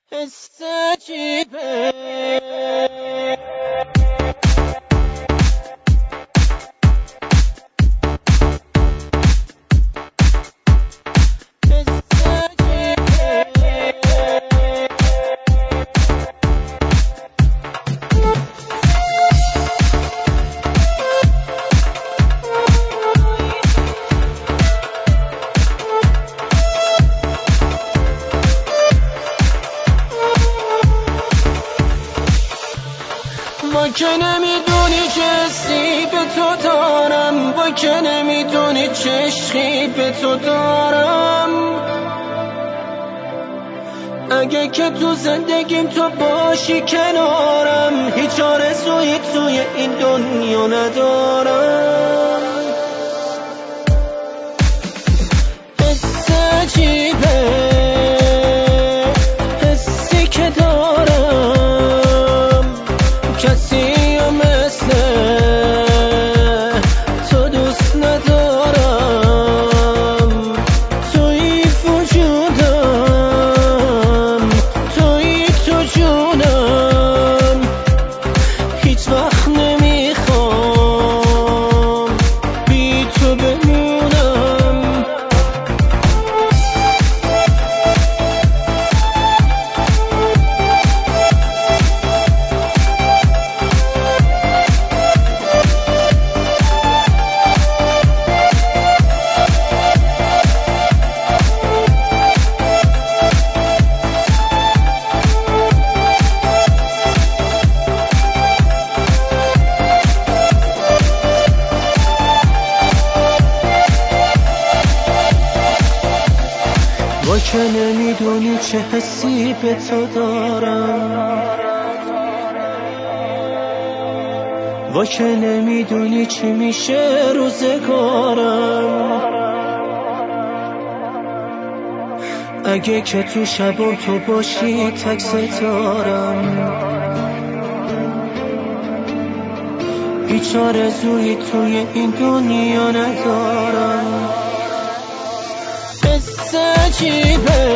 حس عجیبه با که نمیدونی چه حسی به تو دارم، با که نمیدونی چه عشقی به تو دارم. اگه که تو زندگیم تو باشی کنارم، هیچ آرزویی توی این دنیا ندارم. حس عجیبه حسی که دارم، کسی مثل تو دوست ندارم. توی وجودم، توی تو جونم، هیچ وقت نمیخوام بی تو بمونم. با که نمیدونی چه حسی به تو دارم، با که نمیدونی چی میشه روزگارم. اگه که تو شبم تو باشی تک ستارم، هیچ آرزویی توی این دنیا ندارم. حس عجیبه